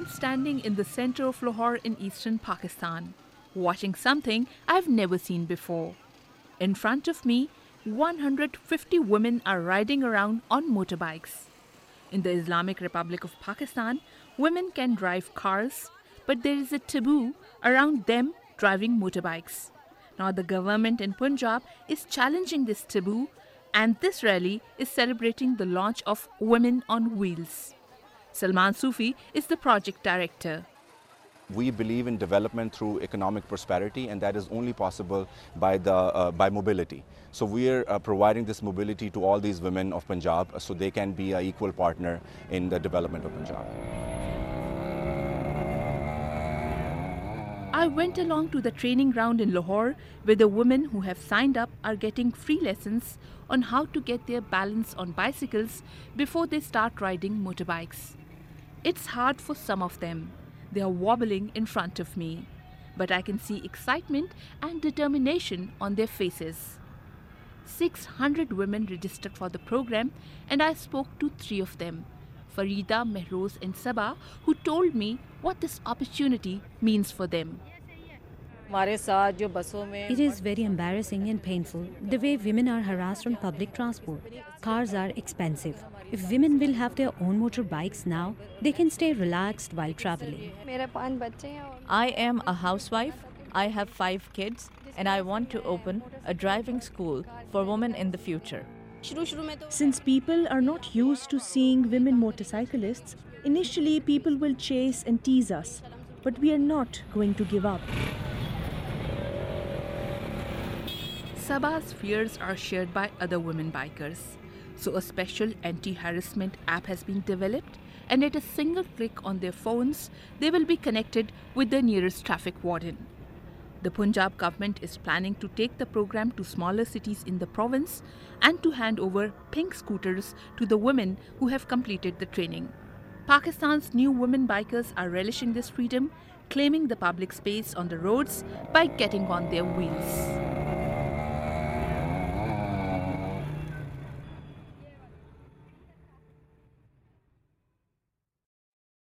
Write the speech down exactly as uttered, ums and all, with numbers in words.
I'm standing in the center of Lahore in eastern Pakistan, watching something I've never seen before. In front of me, one hundred fifty women are riding around on motorbikes. In the Islamic Republic of Pakistan, women can drive cars, but there is a taboo around them driving motorbikes. Now the government in Punjab is challenging this taboo, and this rally is celebrating the launch of Women on Wheels. Salman Sufi is the project director. We believe in development through economic prosperity, and that is only possible by, the, uh, by mobility. So we are uh, providing this mobility to all these women of Punjab so they can be an equal partner in the development of Punjab. I went along to the training ground in Lahore where the women who have signed up are getting free lessons on how to get their balance on bicycles before they start riding motorbikes. It's hard for some of them. They are wobbling in front of me, but I can see excitement and determination on their faces. six hundred women registered for the program, and I spoke to three of them, Farida, Mehroz and Sabah, who told me what this opportunity means for them. It is very embarrassing and painful the way women are harassed on public transport. Cars are expensive. If women will have their own motorbikes now, they can stay relaxed while traveling. I am a housewife. I have five kids, and I want to open a driving school for women in the future. Since people are not used to seeing women motorcyclists, initially people will chase and tease us, but we are not going to give up. Sabah's fears are shared by other women bikers. So a special anti-harassment app has been developed, and at a single click on their phones, they will be connected with the nearest traffic warden. The Punjab government is planning to take the program to smaller cities in the province and to hand over pink scooters to the women who have completed the training. Pakistan's new women bikers are relishing this freedom, claiming the public space on the roads by getting on their wheels.